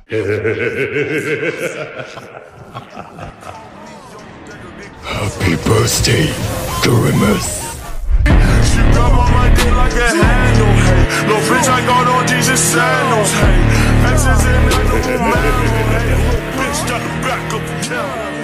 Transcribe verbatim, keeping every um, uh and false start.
Happy birthday, Grimace. She grab on my dick like a handle, hey. No bitch, I got on Jesus sandals, hey. Exes in the man, hey. Bitch, got the back of the camera.